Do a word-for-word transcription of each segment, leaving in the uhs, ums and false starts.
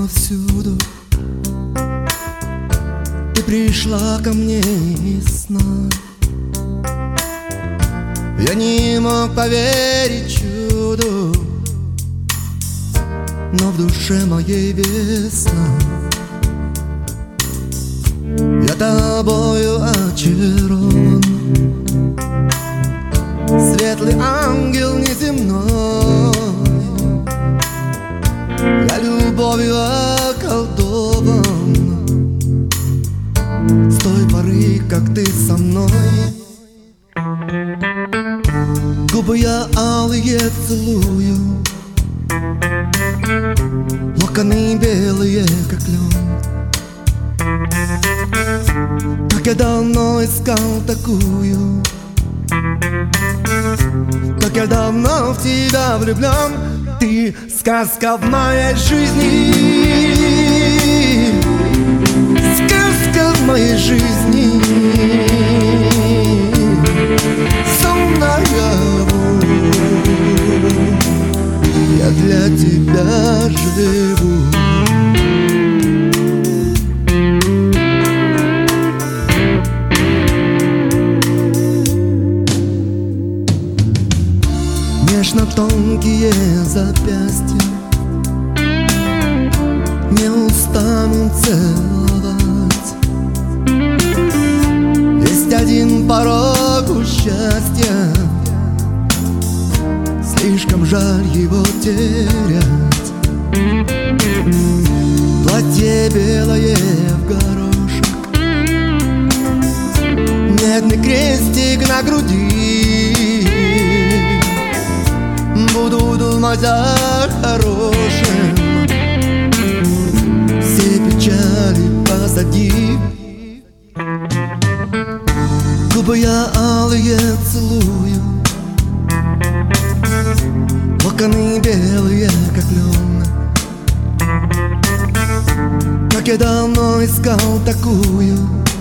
повсюду. Ты пришла ко мне из сна. Я не мог поверить чуду, но в душе моей весна. Я тобою очарован, светлый ангел неземной. Я любовью околдован с той поры, как ты со мной. Губы я алые целую, локоны белые, как лен. Как я давно искал такую, как я давно в тебя влюблен. Ты сказка в моей жизни, сказка в моей жизни. Сон наяву, я для тебя живу. Нежно тонкие запястья не устану целовать. Есть один порог у счастья, слишком жаль его терять. Платье белое в горошек, медный крестик на груди. Буду думать о хорошем, все печали позади. Губы я алые целую, локоны белые, как лен. Как я давно искал такую,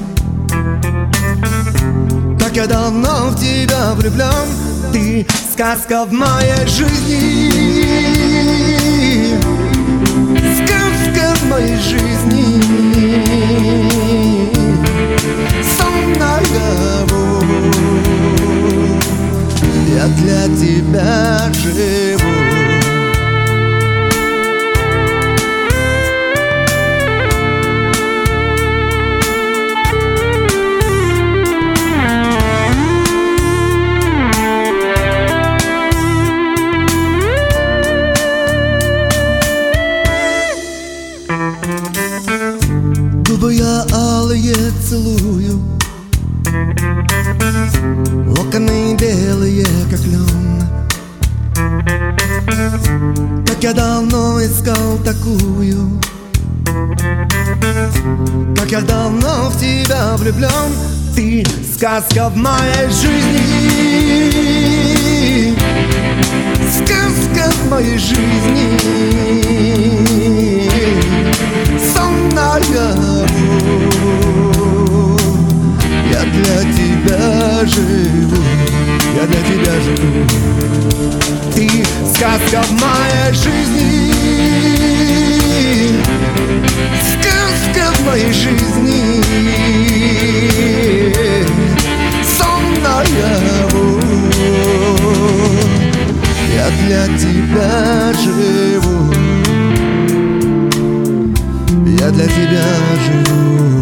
как я давно в тебя влюблен. Ты сказка в моей жизни, сказка в моей жизни. Сон наяву, я для тебя живу. Губы я алые целую, локоны белые, как лен. Как я давно искал такую, как я давно в тебя влюблен. Ты сказка в моей жизни, сказка в моей жизни. Сон наяву, я для тебя живу, я для тебя живу. Ты сказка в моей жизни, сказка в моей жизни. Сон наяву, я для тебя живу, я для тебя живу.